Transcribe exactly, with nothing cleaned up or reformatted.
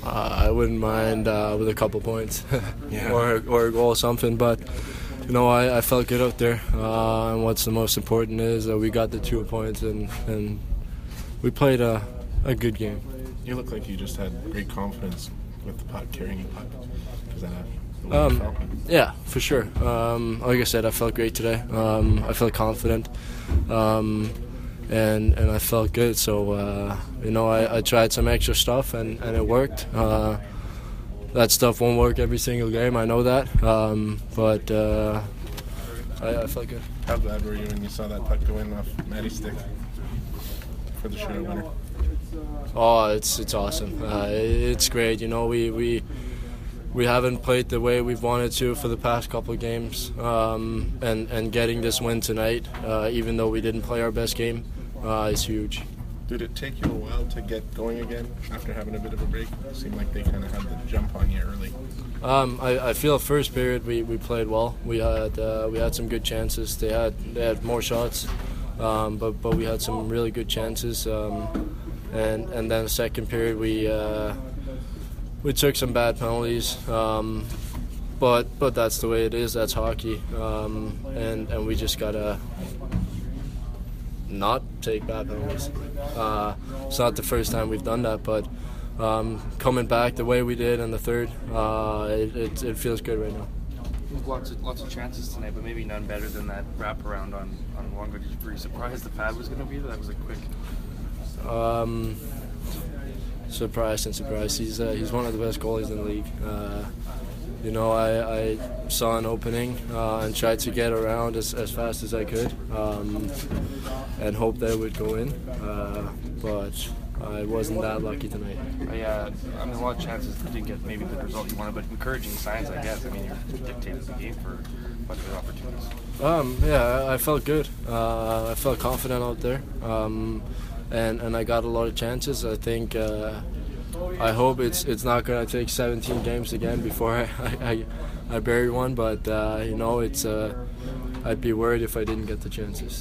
Uh, I wouldn't mind uh, with a couple points Yeah. or or a goal or something, but you know I, I felt good out there. Uh, and what's the most important is that we got the two points and, and we played a, a good game. You look like you just had great confidence with the puck, carrying the puck. Is that the way Um, you felt? Yeah, for sure. Um, like I said, I felt great today. Um, I felt confident, um, and and I felt good. So uh, you know, I, I tried some extra stuff, and, and it worked. Uh, that stuff won't work every single game. I know that, um, but uh, I, I felt good. How glad were you when you saw that puck go in off Maddie's stick for the shootout winner? Oh, it's it's awesome. Uh, it's great. You know, we we. We haven't played the way we've wanted to for the past couple of games, um, and, and getting this win tonight, uh, even though we didn't play our best game, uh, is huge. Did it take you a while to get going again after having a bit of a break? It seemed like they kind of had the jump on you early. Um, I, I feel first period we, we played well. We had uh, we had some good chances. They had they had more shots, um, but but we had some really good chances. Um, and and then the second period we. Uh, We took some bad penalties, um, but but that's the way it is. That's hockey, um, and and we just gotta not take bad penalties. Uh, it's not the first time we've done that, but um, coming back the way we did in the third, uh, it, it it feels good right now. Lots of lots of chances tonight, but maybe none better than that wraparound on on Wonga. Were you surprised the pad was going to be there? That was a quick. Um, Surprised and surprised. He's uh, he's one of the best goalies in the league. Uh, you know, I, I saw an opening uh, and tried to get around as, as fast as I could, um, and hoped that it would go in. Uh, but I wasn't that lucky tonight. I, uh, I mean, a lot of chances didn't get maybe the result you wanted, but encouraging signs, I guess. I mean, you dictated the game for a bunch of opportunities. Um, yeah, I, I felt good. Uh, I felt confident out there. Um, And, and I got a lot of chances. I think, uh, I hope it's it's not going to take seventeen games again before I, I, I bury one. But, uh, you know, it's uh, I'd be worried if I didn't get the chances.